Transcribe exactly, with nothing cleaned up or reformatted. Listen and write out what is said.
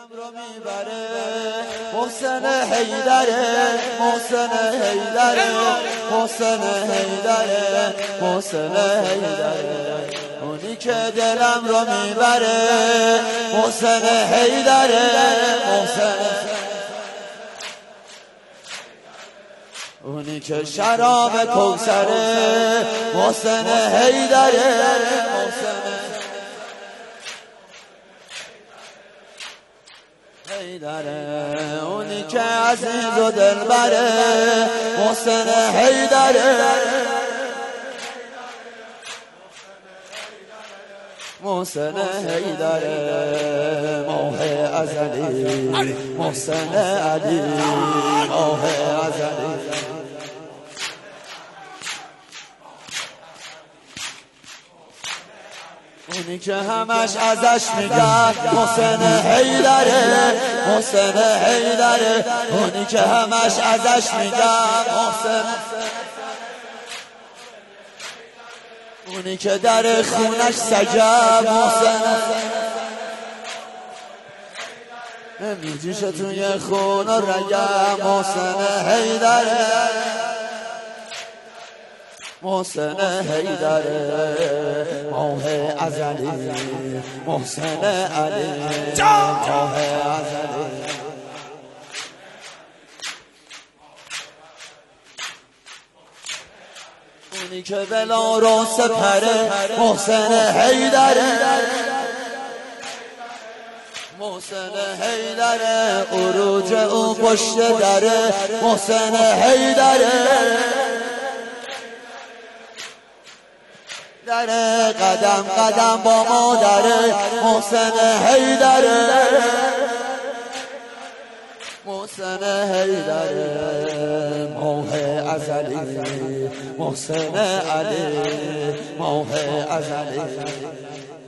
دلم رو میبره محسن حیدره محسن حیدره محسن حیدره محسن حیدره اونی که دلم رو میبره محسن حیدره محسن اونی که شراب کوثره محسن حیدره محسن حیدره اونی که عزیز و دلبره محسن حیدره محسن حیدره ماه ازلی محسن علی ماه ازلی اونی که همش ازش میگن محسن حیدره محسن حیدره اونی که همش ازش میگن محسن اونی که در خونش سجب محسن میجیشه توی خون و رگم محسن حیدره محسن حیدره ماه ازلی محسن علی ماه ازلی اونی که بلا رو سپره محسن حیدره محسن حیدره عروج او پشت دره محسن حیدره دره قدم قدم با مادره محسن حیدره محسن حیدره ماه ازلی محسن علی ماه ازلی